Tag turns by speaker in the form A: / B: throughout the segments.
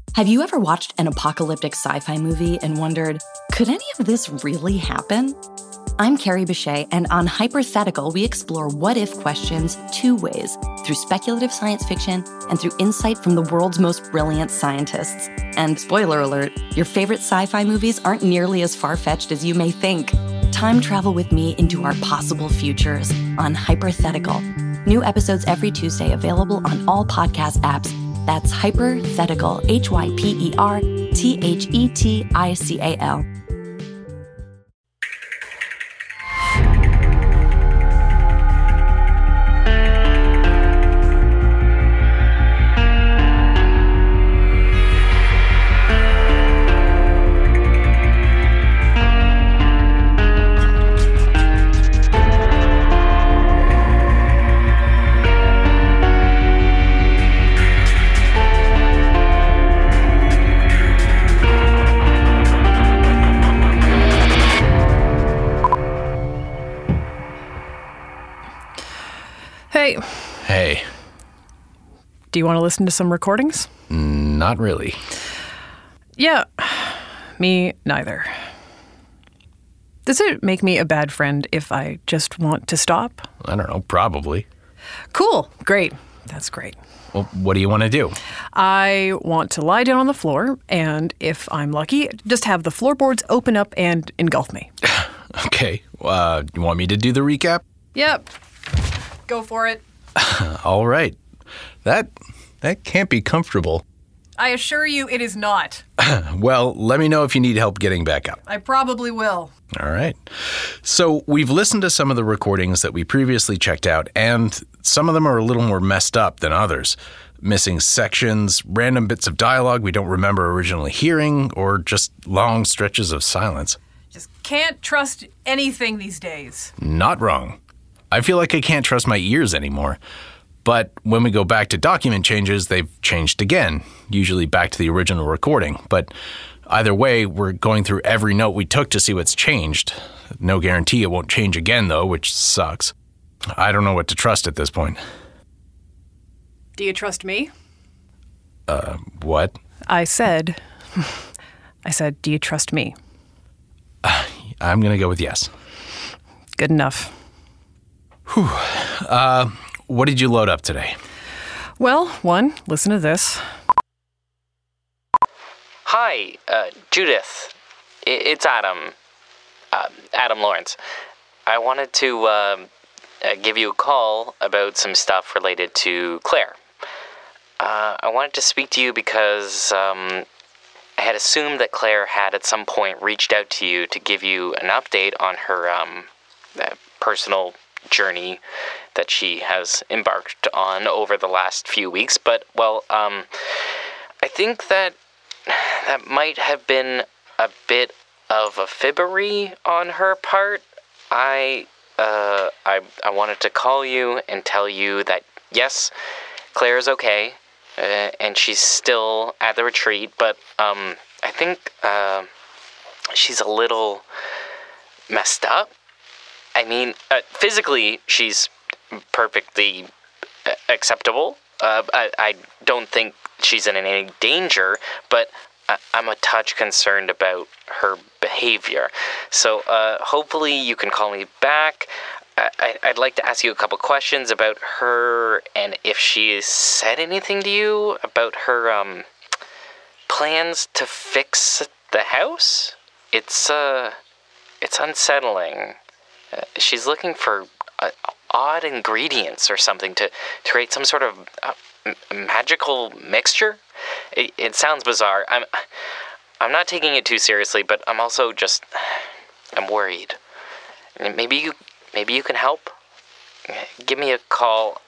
A: Have you ever watched an apocalyptic sci-fi movie and wondered, could any of this really happen? I'm Carrie Bechet, and on Hypothetical, we explore what-if questions two ways, through speculative science fiction and through insight from the world's most brilliant scientists. And spoiler alert, your favorite sci-fi movies aren't nearly as far-fetched as you may think. Time travel with me into our possible futures on Hypothetical. New episodes every Tuesday, available on all podcast apps. That's Hypothetical, Hyperthetical.
B: Hey.
C: Do you want to listen to some recordings?
B: Not really.
C: Yeah, me neither. Does it make me a bad friend if I just want to stop?
B: I don't know, probably.
C: Cool, great. That's great.
B: Well, what do you want to do?
C: I want to lie down on the floor, and if I'm lucky, just have the floorboards open up and engulf me.
B: Okay, you want me to do the recap?
C: Yep. Go for it.
B: All right. That can't be comfortable.
C: I assure you it is not.
B: Well, let me know if you need help getting back up.
C: I probably will.
B: All right. So we've listened to some of the recordings that we previously checked out, and some of them are a little more messed up than others. Missing sections, random bits of dialogue we don't remember originally hearing, or just long stretches of silence.
C: Just can't trust anything these days.
B: Not wrong. I feel like I can't trust my ears anymore. But when we go back to document changes, they've changed again, usually back to the original recording. But either way, we're going through every note we took to see what's changed. No guarantee it won't change again, though, which sucks. I don't know what to trust at this point.
C: Do you trust me?
B: What?
C: I said, do you trust me?
B: I'm going to go with yes.
C: Good enough.
B: Whew. What did you load up today?
C: Well, one, listen to this.
D: Hi, Judith. It's Adam. Adam Lawrence. I wanted to give you a call about some stuff related to Claire. I wanted to speak to you because I had assumed that Claire had at some point reached out to you to give you an update on her personal journey that she has embarked on over the last few weeks. But, well, I think that might have been a bit of a fibbery on her part. I wanted to call you and tell you that, yes, Claire is okay, and she's still at the retreat, but I think she's a little messed up. I mean, physically, she's perfectly acceptable. I don't think she's in any danger, but I'm a touch concerned about her behavior. So hopefully you can call me back. I'd like to ask you a couple questions about her, and if she has said anything to you about her plans to fix the house. It's unsettling. She's looking for odd ingredients or something to create some sort of magical mixture. It sounds bizarre. I'm not taking it too seriously, but I'm also just I'm worried. Maybe you can help. Give me a call.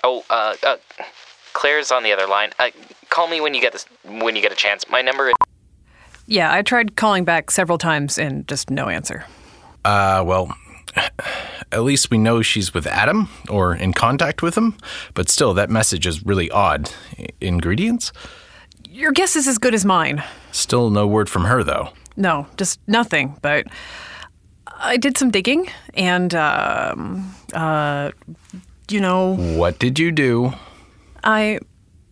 D: Claire's on the other line. Call me when you get a chance. My number is.
C: Yeah, I tried calling back several times and just no answer.
B: Well, at least we know she's with Adam or in contact with him, but still, that message is really odd. Ingredients?
C: Your guess is as good as mine.
B: Still no word from her, though.
C: No, just nothing, but I did some digging and,
B: What did you do?
C: I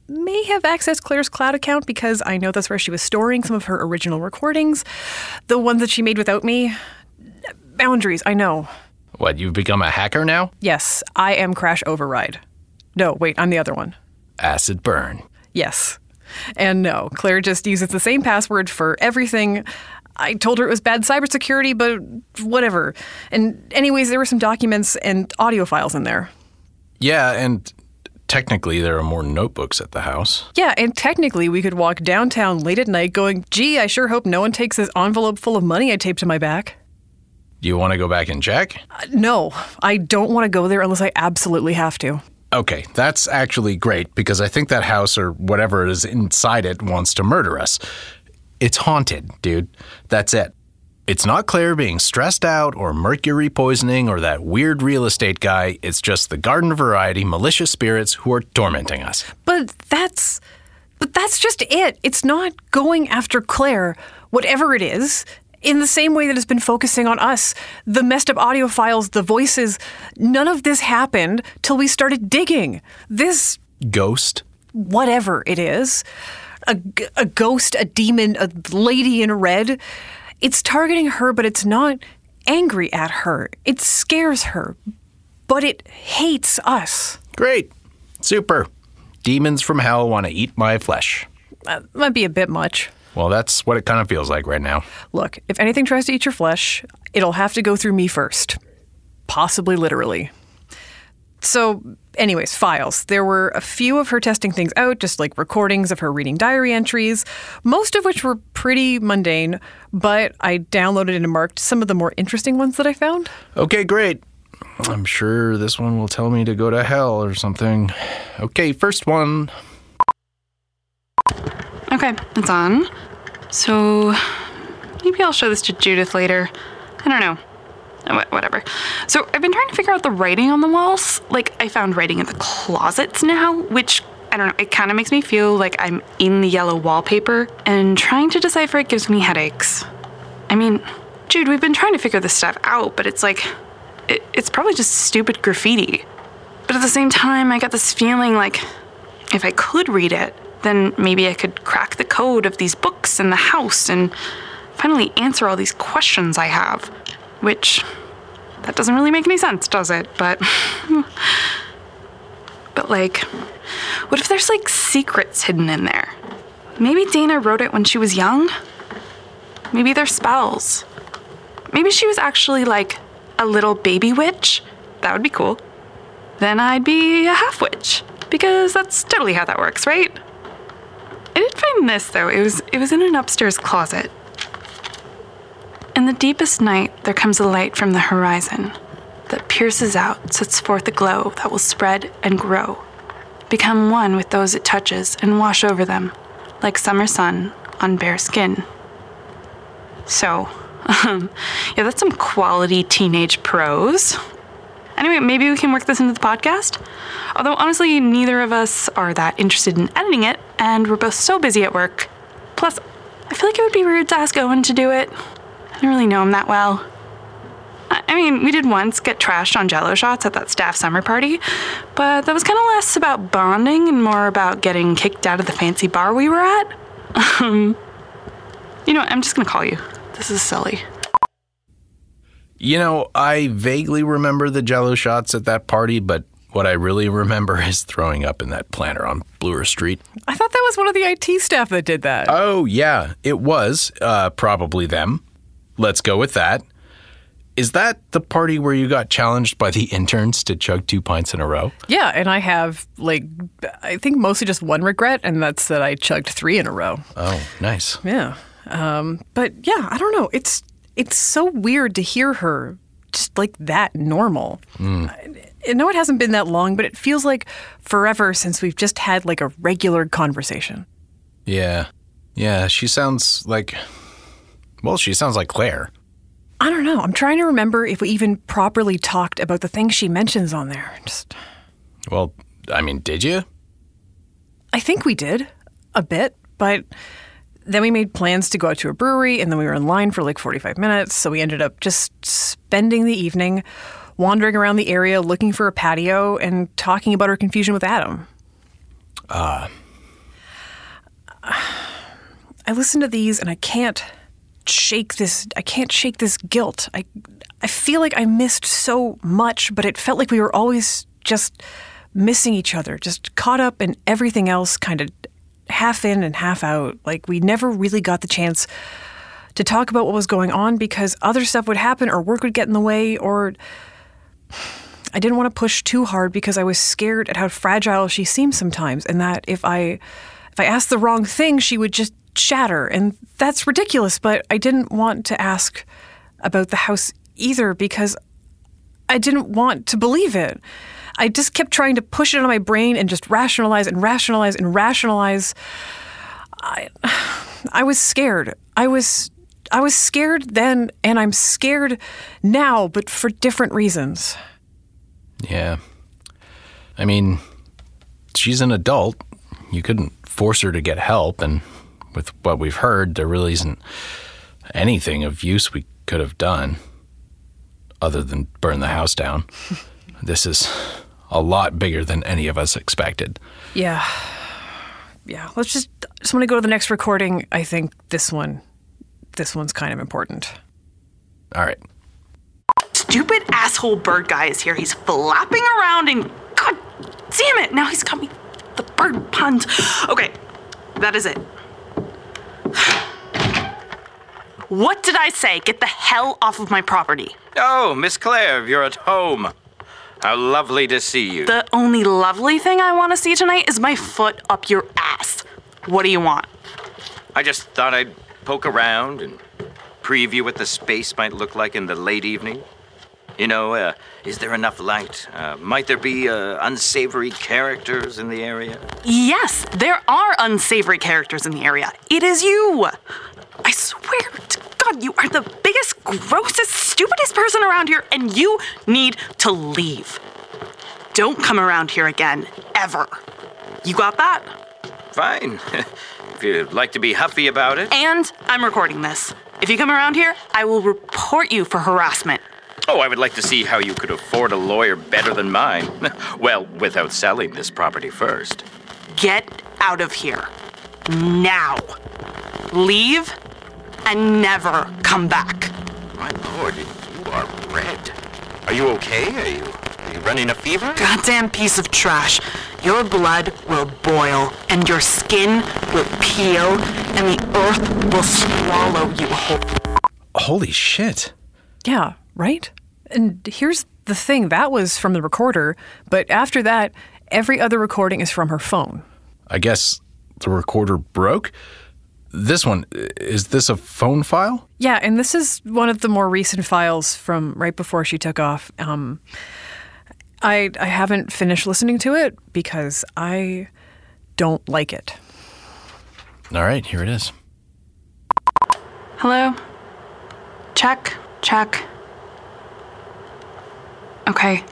C: may have accessed Claire's cloud account because I know that's where she was storing some of her original recordings, the ones that she made without me. Boundaries, I know.
B: What, you've become a hacker now?
C: Yes, I am Crash Override. No, wait, I'm the other one.
B: Acid burn.
C: Yes. And no, Claire just uses the same password for everything. I told her it was bad cybersecurity, but whatever. And anyways, there were some documents and audio files in there.
B: Yeah, and technically there are more notebooks at the house.
C: Yeah, and technically we could walk downtown late at night going, gee, I sure hope no one takes this envelope full of money I taped to my back.
B: Do you want to go back and check?
C: No, I don't want to go there unless I absolutely have to.
B: Okay, that's actually great because I think that house or whatever is inside it wants to murder us. It's haunted, dude. That's it. It's not Claire being stressed out or mercury poisoning or that weird real estate guy. It's just the garden variety malicious spirits who are tormenting us.
C: But that's just it. It's not going after Claire, whatever it is, in the same way that it's been focusing on us. The messed up audio files, the voices, none of this happened till we started digging. This
B: Ghost?
C: whatever it is, a ghost, a demon, a lady in red, it's targeting her, but it's not angry at her. It scares her, but it hates us.
B: Great. Super. Demons from hell want to eat my flesh.
C: That might be a bit much.
B: Well, that's what it kind of feels like right now.
C: Look, if anything tries to eat your flesh, it'll have to go through me first. Possibly literally. So, anyways, files. There were a few of her testing things out, just like recordings of her reading diary entries, most of which were pretty mundane, but I downloaded and marked some of the more interesting ones that I found.
B: Okay, great. I'm sure this one will tell me to go to hell or something. Okay, first one.
E: Okay, it's on. So, maybe I'll show this to Judith later. I don't know. Whatever. So, I've been trying to figure out the writing on the walls. Like, I found writing in the closets now, which, I don't know, it kind of makes me feel like I'm in the yellow wallpaper, and trying to decipher it gives me headaches. I mean, Jude, we've been trying to figure this stuff out, but it's like, it's probably just stupid graffiti. But at the same time, I got this feeling like if I could read it, then maybe I could crack the code of these books in the house and finally answer all these questions I have. Which, that doesn't really make any sense, does it? But like, what if there's like secrets hidden in there? Maybe Dana wrote it when she was young? Maybe they're spells. Maybe she was actually like a little baby witch? That would be cool. Then I'd be a half witch, because that's totally how that works, right? I did find this, though. It was in an upstairs closet. In the deepest night, there comes a light from the horizon that pierces out, sets forth a glow that will spread and grow, become one with those it touches and wash over them, like summer sun on bare skin. So, yeah, that's some quality teenage prose. Anyway, maybe we can work this into the podcast. Although, honestly, neither of us are that interested in editing it, and we're both so busy at work. Plus, I feel like it would be rude to ask Owen to do it. I don't really know him that well. I mean, we did once get trashed on Jell-O shots at that staff summer party, but that was kind of less about bonding and more about getting kicked out of the fancy bar we were at. You know what, I'm just gonna call you. This is silly.
B: You know, I vaguely remember the Jell-O shots at that party, but what I really remember is throwing up in that planter on Bloor Street.
C: I thought that was one of the IT staff that did that.
B: Oh, yeah, it was. Probably them. Let's go with that. Is that the party where you got challenged by the interns to chug 2 pints in a row?
C: Yeah, and I have, I think mostly just one regret, and that's that I chugged 3 in a row.
B: Oh, nice.
C: Yeah. But yeah, I don't know. It's so weird to hear her just like that normal. I know it hasn't been that long, but it feels like forever since we've just had like a regular conversation.
B: Yeah. Yeah, she sounds like Claire.
C: I don't know. I'm trying to remember if we even properly talked about the things she mentions on there.
B: Well, I mean, did you?
C: I think we did. A bit. But then we made plans to go out to a brewery, and then we were in line for like 45 minutes, so we ended up just spending the evening wandering around the area looking for a patio and talking about our confusion with Adam. I listen to these and I can't shake this guilt. I feel like I missed so much, but it felt like we were always just missing each other, just caught up in everything else, kind of half in and half out. Like we never really got the chance to talk about what was going on because other stuff would happen or work would get in the way, or I didn't want to push too hard because I was scared at how fragile she seemed sometimes, and that if I asked the wrong thing, she would just shatter. And that's ridiculous, but I didn't want to ask about the house either because I didn't want to believe it. I just kept trying to push it out of my brain and just rationalize and rationalize and rationalize. I was scared. I was scared then, and I'm scared now, but for different reasons.
B: Yeah. I mean, she's an adult. You couldn't force her to get help, and with what we've heard, there really isn't anything of use we could have done other than burn the house down. This is a lot bigger than any of us expected.
C: Yeah. Let's just want to go to the next recording. I think this one's kind of important.
B: All right.
E: Stupid asshole bird guy is here. He's flapping around and God damn it, now he's got me the bird puns. Okay, that is it. What did I say? Get the hell off of my property.
F: Oh, Miss Claire, you're at home. How lovely to see you.
E: The only lovely thing I want to see tonight is my foot up your ass. What do you want?
F: I just thought I'd poke around and preview what the space might look like in the late evening. You know, is there enough light? Might there be unsavory characters in the area?
E: Yes, there are unsavory characters in the area. It is you. I swear to God, you are the biggest, grossest, stupidest person around here, and you need to leave. Don't come around here again, ever. You got that?
F: Fine. If you'd like to be huffy about it.
E: And I'm recording this. If you come around here, I will report you for harassment.
F: Oh, I would like to see how you could afford a lawyer better than mine. Well, without selling this property first.
E: Get out of here. Now. Leave and never come back.
F: My lord, you are red. Are you okay? Are you running a fever?
E: Goddamn piece of trash. Your blood will boil, and your skin will peel, and the earth will swallow you whole.
B: Holy shit.
C: Yeah, right? And here's the thing, that was from the recorder, but after that, every other recording is from her phone.
B: I guess the recorder broke? This one, is this a phone file?
C: Yeah, and this is one of the more recent files from right before she took off. I haven't finished listening to it because I don't like it.
B: All right, here it is.
E: Hello? Check. Okay.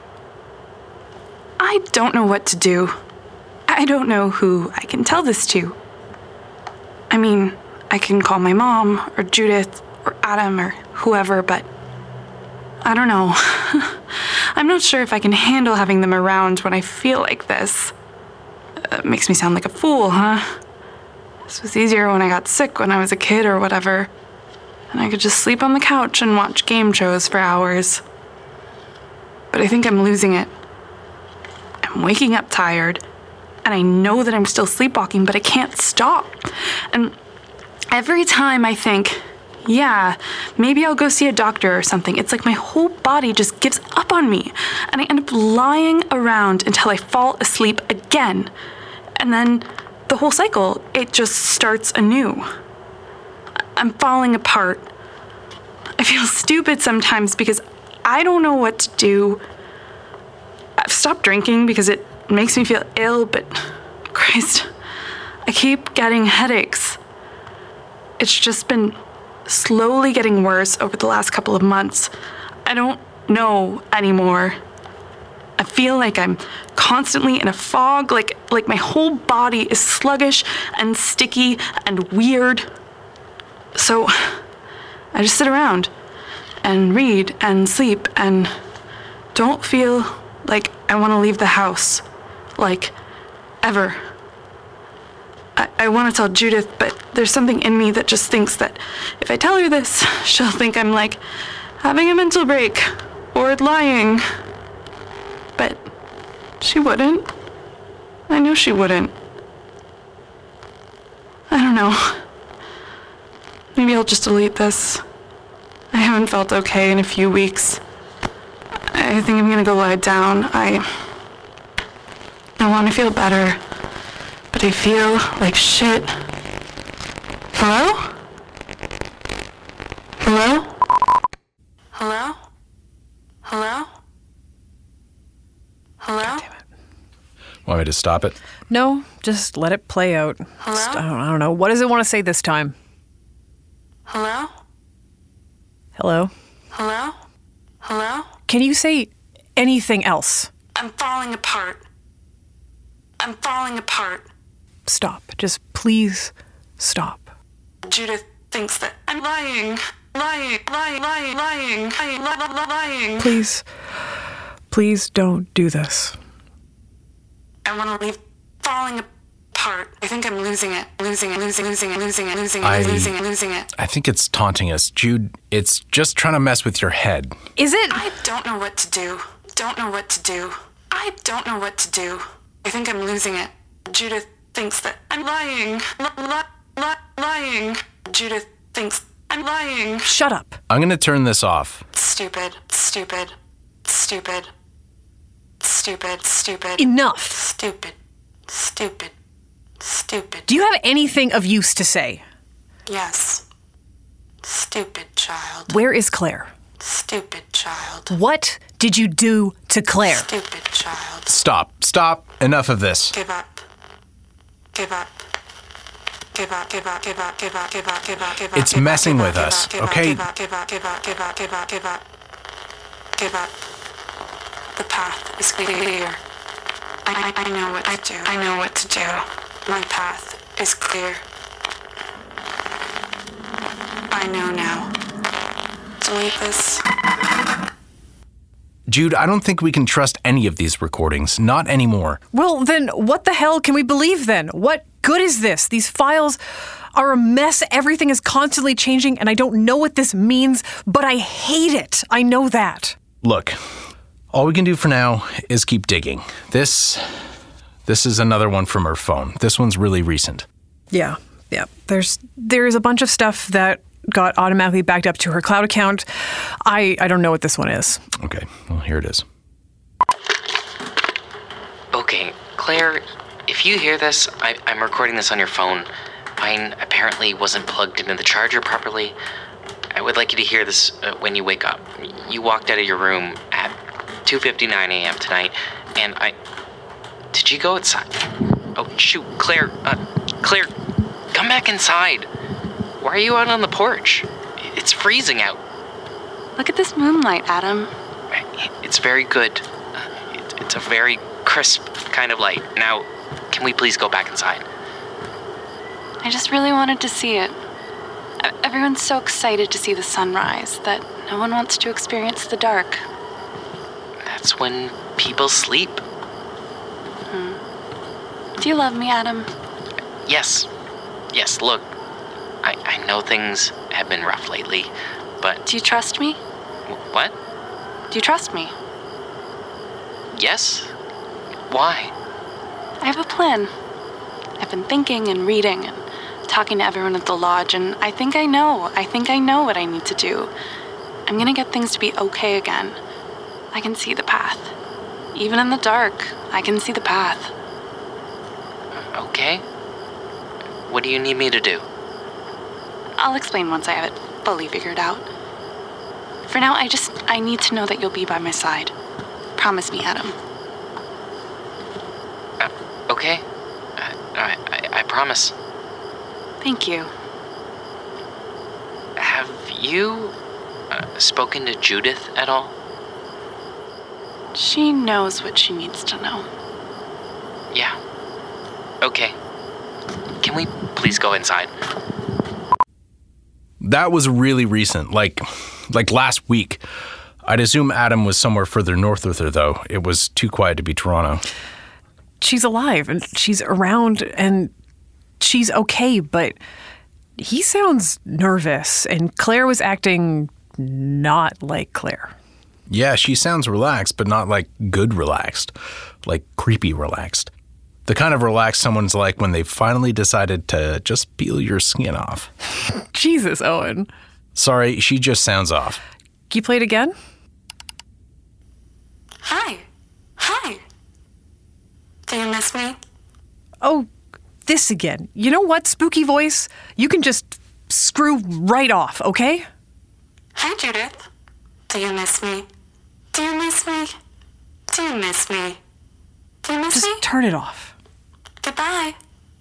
E: I don't know what to do. I don't know who I can tell this to. I mean, I can call my mom or Judith or Adam or whoever, but I don't know. I'm not sure if I can handle having them around when I feel like this. Makes me sound like a fool, huh? This was easier when I got sick when I was a kid or whatever. And I could just sleep on the couch and watch game shows for hours. But I think I'm losing it. I'm waking up tired, and I know that I'm still sleepwalking, but I can't stop. And every time I think, yeah, maybe I'll go see a doctor or something, it's like my whole body just gives up on me, and I end up lying around until I fall asleep again. And then the whole cycle, it just starts anew. I'm falling apart. I feel stupid sometimes because I don't know what to do. I've stopped drinking because it makes me feel ill, but Christ, I keep getting headaches. It's just been slowly getting worse over the last couple of months. I don't know anymore. I feel like I'm constantly in a fog, like my whole body is sluggish and sticky and weird. So I just sit around and read and sleep and don't feel like I want to leave the house, like, ever. I want to tell Judith, but There's something in me that just thinks that if I tell her this, she'll think I'm like having a mental break or lying. But she wouldn't. I know she wouldn't. I don't know. Maybe I'll just delete this. I haven't felt okay in a few weeks. I think I'm gonna go lie down. I want to feel better, but I feel like shit. Hello? Hello? Hello? Hello? Hello?
B: Want me to stop it?
C: No, just let it play out.
E: Hello?
C: I don't know. What does it want to say this time?
E: Hello?
C: Hello?
E: Hello? Hello?
C: Can you say anything else?
E: I'm falling apart. I'm falling apart.
C: Stop. Just please stop.
E: Judith thinks that I'm lying. Lying.
C: Please don't do this.
E: I want to leave falling apart. I think I'm losing it. Losing it.
B: I think it's taunting us. Jude, it's just trying to mess with your head.
C: Is it?
E: I don't know what to do. I don't know what to do. I think I'm losing it. Judith thinks that I'm lying. Lying. Judith thinks I'm lying.
C: Shut up.
B: I'm going to turn this off.
E: Stupid.
C: Enough.
E: Stupid.
C: Do you have anything of use to say?
E: Yes. Stupid child.
C: Where is Claire?
E: Stupid child.
C: What did you do to Claire?
E: Stupid child.
B: Stop. Enough of this.
E: Give up.
B: It's messing with us, okay?
E: Give up. The path is clear. I know what to do. My path is clear. I know now. Delete this.
B: Jude, I don't think we can trust any of these recordings. Not anymore.
C: Well, then what the hell can we believe then? What good is this? These files are a mess. Everything is constantly changing, and I don't know what this means, but I hate it. I know that.
B: Look, all we can do for now is keep digging. This is another one from her phone. This one's really recent.
C: Yeah. There's a bunch of stuff that got automatically backed up to her cloud account. I don't know what this one is.
B: Okay, well, here it is.
D: Okay, Claire, if you hear this, I'm recording this on your phone. Mine apparently wasn't plugged into the charger properly. I would like you to hear this when you wake up. You walked out of your room at 2:59 a.m. tonight, and Did you go outside? Oh, shoot, Claire, come back inside. Why are you out on the porch? It's freezing out.
E: Look at this moonlight, Adam.
D: It's very good. It's a very crisp kind of light. Now, can we please go back inside?
E: I just really wanted to see it. Everyone's so excited to see the sunrise that no one wants to experience the dark.
D: That's when people sleep.
E: Do you love me, Adam?
D: Yes, look, I know things have been rough lately, but...
E: Do you trust me?
D: What?
E: Do you trust me?
D: Yes. Why?
E: I have a plan. I've been thinking and reading and talking to everyone at the lodge, and I think I know what I need to do. I'm gonna get things to be okay again. I can see the path. Even in the dark, I can see the path.
D: Okay. What do you need me to do?
E: I'll explain once I have it fully figured out. For now, I need to know that you'll be by my side. Promise me, Adam.
D: Okay. I promise.
E: Thank you.
D: Have you spoken to Judith at all?
E: She knows what she needs to know.
D: Yeah. Okay. Can we please go inside?
B: That was really recent, like last week. I'd assume Adam was somewhere further north with her, though. It was too quiet to be Toronto.
C: She's alive, and she's around, and she's okay, but he sounds nervous, and Claire was acting not like Claire.
B: Yeah, she sounds relaxed, but not like good relaxed. Like creepy relaxed. The kind of relaxed someone's like when they finally decided to just peel your skin off.
C: Jesus, Owen.
B: Sorry, she just sounds off.
C: Can you play it again?
E: Hi. Do you miss me?
C: Oh, this again. You know what, spooky voice? You can just screw right off, okay?
E: Hi, Judith. Do you miss me? Do you miss me? Do you miss me? Do you miss me?
C: Just turn it off.
E: Goodbye.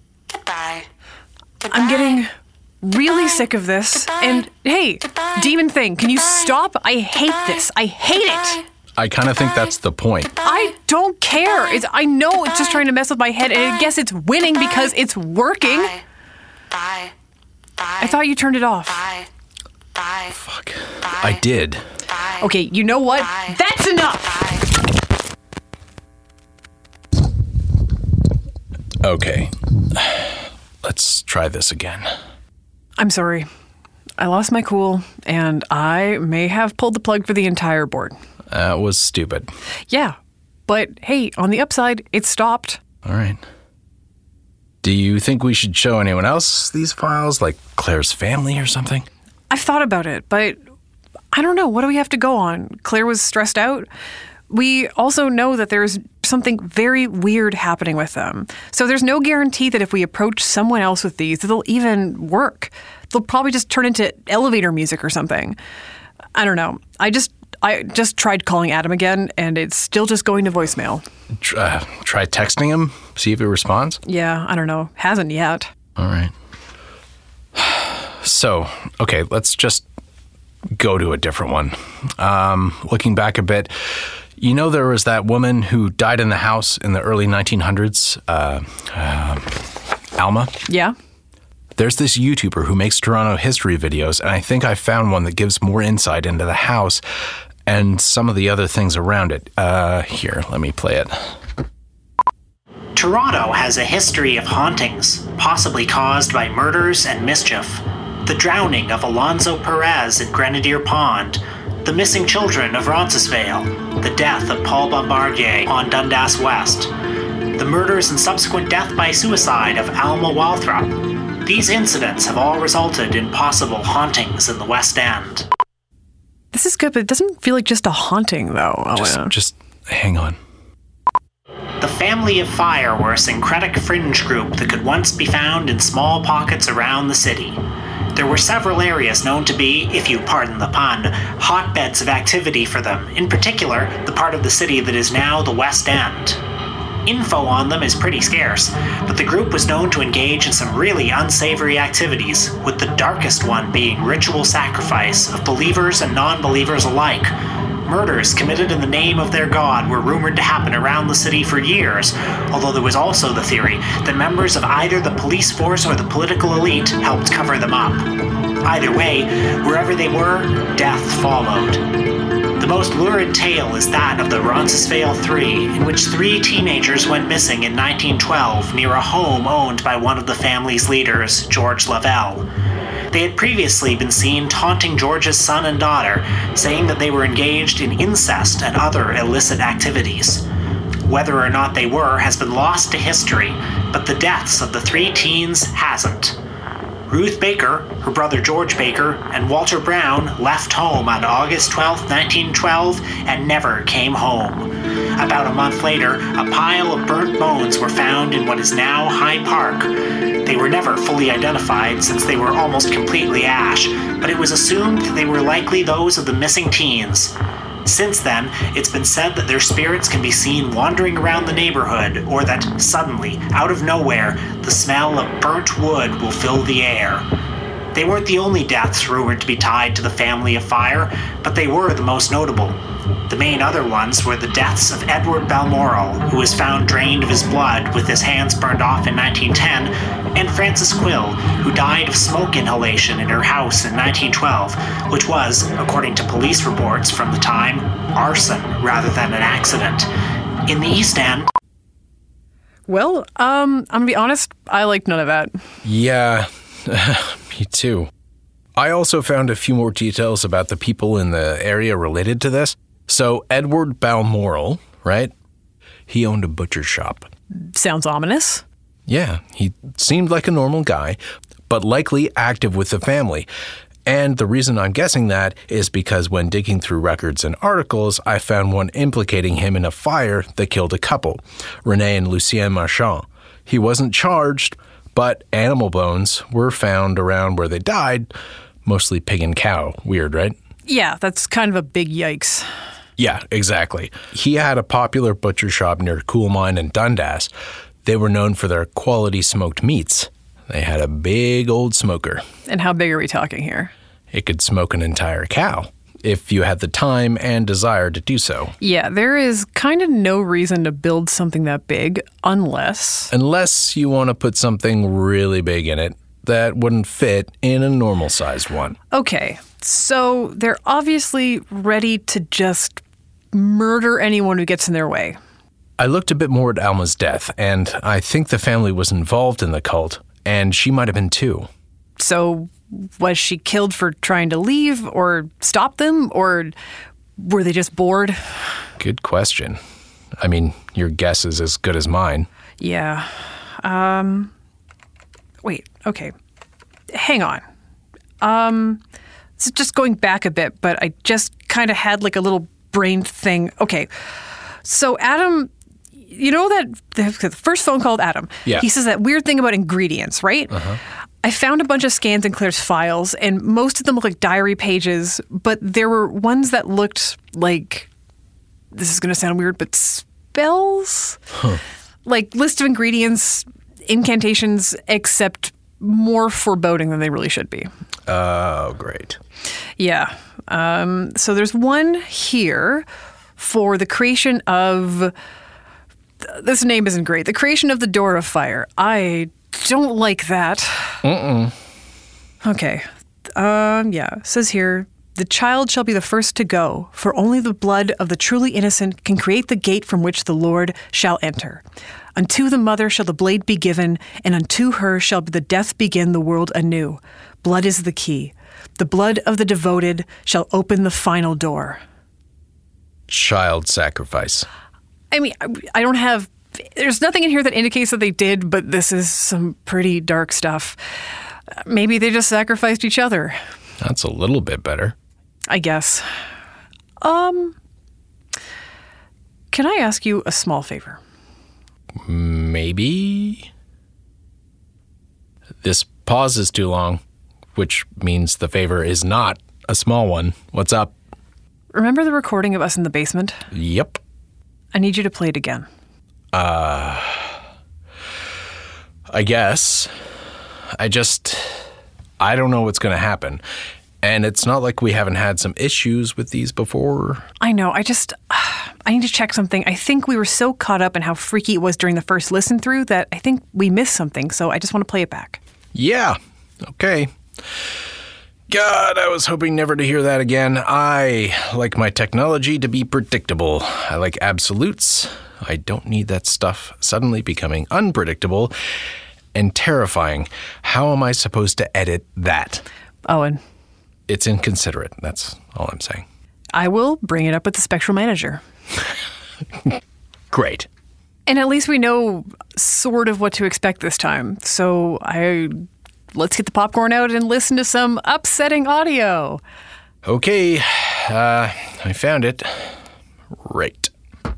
C: I'm getting really sick of this.
E: Goodbye.
C: And hey,
E: Goodbye.
C: demon thing, can you
E: Goodbye.
C: stop? I hate
E: Goodbye.
C: this. I hate it.
B: I kind of think that's the point.
C: I don't care.
E: Goodbye.
C: I know it's just
E: Goodbye.
C: trying to mess with my head, and I
E: Goodbye.
C: guess it's winning
E: Goodbye.
C: because it's working.
E: Bye.
C: I thought you turned it off.
E: Bye.
B: Fuck. I did.
C: Okay, you know what?
E: Bye.
C: That's enough.
B: Okay. Let's try this again.
C: I'm sorry. I lost my cool, and I may have pulled the plug for the entire board.
B: That was stupid.
C: Yeah, but hey, on the upside, it stopped.
B: All right. Do you think we should show anyone else these files, like Claire's family or something?
C: I've thought about it, but I don't know. What do we have to go on? Claire was stressed out. We also know that there's something very weird happening with them. So there's no guarantee that if we approach someone else with these, that they'll even work. They'll probably just turn into elevator music or something. I don't know. I just tried calling Adam again, and it's still just going to voicemail.
B: Try texting him, see if he responds?
C: Yeah, I don't know. Hasn't yet.
B: All right. So, okay, let's just go to a different one. Looking back a bit, you know there was that woman who died in the house in the early 1900s, Alma?
C: Yeah?
B: There's this YouTuber who makes Toronto history videos, and I think I found one that gives more insight into the house and some of the other things around it. Here, let me play it.
G: Toronto has a history of hauntings, possibly caused by murders and mischief. The drowning of Alonzo Perez in Grenadier Pond, the missing children of Roncesvalles, the death of Paul Bombardier on Dundas West, the murders and subsequent death by suicide of Alma Walthrop. These incidents have all resulted in possible hauntings in the West End.
C: This is good, but it doesn't feel like just a haunting, though.
B: Just hang on.
G: The Family of Fire were a syncretic fringe group that could once be found in small pockets around the city. There were several areas known to be, if you pardon the pun, hotbeds of activity for them, in particular, the part of the city that is now the West End. Info on them is pretty scarce, but the group was known to engage in some really unsavory activities, with the darkest one being ritual sacrifice of believers and non-believers alike. Murders committed in the name of their god were rumored to happen around the city for years, although there was also the theory that members of either the police force or the political elite helped cover them up. Either way, wherever they were, death followed. The most lurid tale is that of the Roncesvalles 3, in which 3 teenagers went missing in 1912 near a home owned by one of the family's leaders, George Lavelle. They had previously been seen taunting George's son and daughter, saying that they were engaged in incest and other illicit activities. Whether or not they were has been lost to history, but the deaths of the 3 teens hasn't. Ruth Baker, her brother George Baker, and Walter Brown left home on August 12, 1912, and never came home. About a month later, a pile of burnt bones were found in what is now High Park. They were never fully identified since they were almost completely ash, but it was assumed that they were likely those of the missing teens. Since then, it's been said that their spirits can be seen wandering around the neighborhood, or that, suddenly, out of nowhere, the smell of burnt wood will fill the air. They weren't the only deaths rumored to be tied to the Family of Fire, but they were the most notable. The main other ones were the deaths of Edward Balmoral, who was found drained of his blood with his hands burned off in 1910, and Frances Quill, who died of smoke inhalation in her house in 1912, which was, according to police reports from the time, arson rather than an accident. In the East End...
C: Well, I'm gonna be honest, I liked none of that.
B: Yeah, Me too. I also found a few more details about the people in the area related to this. So Edward Balmoral, right? He owned a butcher shop.
C: Sounds ominous.
B: Yeah, he seemed like a normal guy, but likely active with the family. And the reason I'm guessing that is because when digging through records and articles, I found one implicating him in a fire that killed a couple, Renee and Lucien Marchand. He wasn't charged, but animal bones were found around where they died, mostly pig and cow. Weird, right?
C: Yeah, that's kind of a big yikes.
B: Yeah, exactly. He had a popular butcher shop near Coal Mine and Dundas. They were known for their quality smoked meats. They had a big old smoker.
C: And how big are we talking here?
B: It could smoke an entire cow, if you had the time and desire to do so.
C: Yeah, there is kind of no reason to build something that big unless
B: you want to put something really big in it that wouldn't fit in a normal-sized one.
C: Okay, so they're obviously ready to just murder anyone who gets in their way.
B: I looked a bit more at Alma's death, and I think the family was involved in the cult, and she might have been too.
C: So was she killed for trying to leave or stop them, or were they just bored?
B: Good question. I mean, your guess is as good as mine.
C: Yeah. Wait, okay. Hang on. This is just going back a bit, but I just kind of had like a little brain thing. Okay. So Adam, you know that the first phone call with Adam,
B: yeah.
C: He says that weird thing about ingredients, right?
B: Uh-huh.
C: I found a bunch of scans in Claire's files, and most of them look like diary pages, but there were ones that looked like, this is going to sound weird, but spells?
B: Huh.
C: Like list of ingredients, incantations, except more foreboding than they really should be.
B: Oh, great.
C: Yeah. So there's one here for the creation of... This name isn't great. The creation of the Door of Fire. I don't like that. Okay. Yeah. It says here, the child shall be the first to go, for only the blood of the truly innocent can create the gate from which the Lord shall enter. Unto the mother shall the blade be given, and unto her shall the death begin the world anew. Blood is the key. The blood of the devoted shall open the final door.
B: Child sacrifice.
C: I mean, I don't have... There's nothing in here that indicates that they did, but this is some pretty dark stuff. Maybe they just sacrificed each other.
B: That's a little bit better.
C: I guess. Can I ask you a small favor?
B: Maybe? This pause is too long, which means the favor is not a small one. What's up?
C: Remember the recording of us in the basement?
B: Yep.
C: I need you to play it again.
B: I guess. I don't know what's going to happen. And it's not like we haven't had some issues with these before.
C: I know. I need to check something. I think we were so caught up in how freaky it was during the first listen through that I think we missed something. So I just want to play it back.
B: Yeah. Okay. God, I was hoping never to hear that again. I like my technology to be predictable. I like absolutes. I don't need that stuff suddenly becoming unpredictable and terrifying. How am I supposed to edit that?
C: Owen.
B: It's inconsiderate. That's all I'm saying.
C: I will bring it up with the Spectral Manager.
B: Great.
C: And at least we know sort of what to expect this time. So let's get the popcorn out and listen to some upsetting audio.
B: Okay. I found it. Right.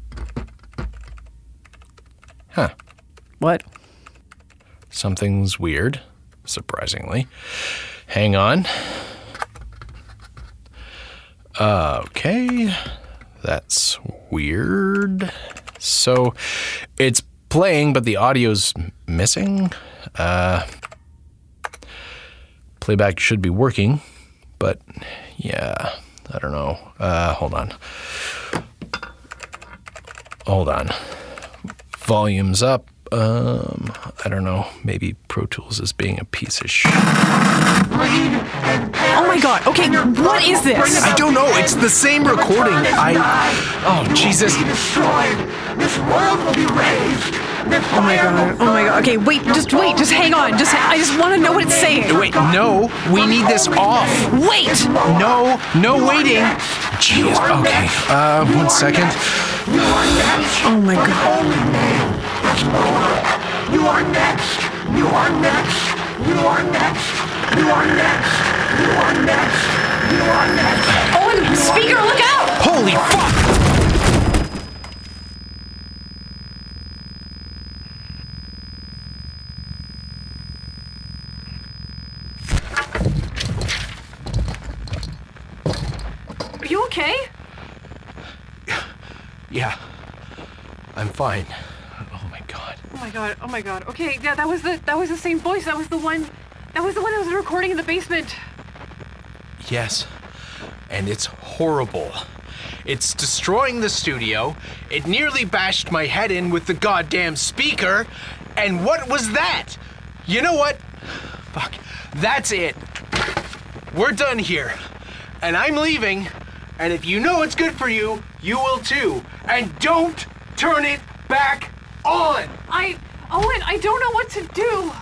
B: Huh.
C: What?
B: Something's weird, surprisingly. Hang on. Okay. That's weird. So it's playing, but the audio's missing. Playback should be working, but yeah, I don't know. Hold on. Volume's up. I don't know. Maybe Pro Tools is being a piece of shit.
C: Oh my God. Okay, what is this?
B: I don't know. It's the same recording. Oh, Jesus.
H: This world will be raised.
C: Oh my god. Okay, wait, just hang on. I just want to know what it's saying.
B: Wait, no, we need this off.
C: Wait!
B: No waiting. Jeez, okay. 1 second.
C: Oh my god.
H: You are next. You are next. You are next. You are next. You are next. You are next.
C: Owen, speaker, look out!
B: Holy fuck!
C: Are you okay?
B: Yeah, I'm fine. Oh my god.
C: Oh my god. Okay, yeah, that was the same voice. That was the one that was recording in the basement.
B: Yes, and it's horrible. It's destroying the studio. It nearly bashed my head in with the goddamn speaker. And what was that? You know what? Fuck. That's it. We're done here. And I'm leaving. And if you know what's good for you, you will too. And don't turn it back on.
C: Owen, I don't know what to do.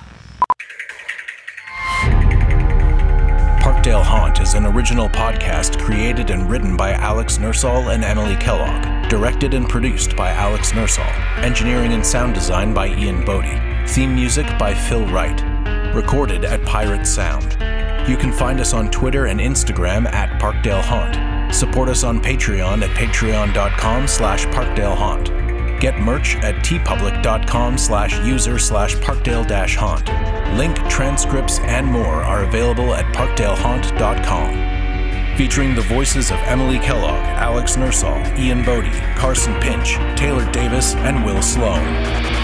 B: Parkdale Haunt is an original podcast created and written by Alex Nursall and Emily Kellogg. Directed and produced by Alex Nursall. Engineering and sound design by Ian Bodie. Theme music by Phil Wright. Recorded at Pirate Sound. You can find us on Twitter and Instagram at Parkdale Haunt. Support us on Patreon at patreon.com/ParkdaleHaunt. Get merch at tpublic.com/user/Parkdale-Haunt. Link, transcripts, and more are available at parkdalehaunt.com. Featuring the voices of Emily Kellogg, Alex Nursall, Ian Bodie, Carson Pinch, Taylor Davis, and Will Sloan.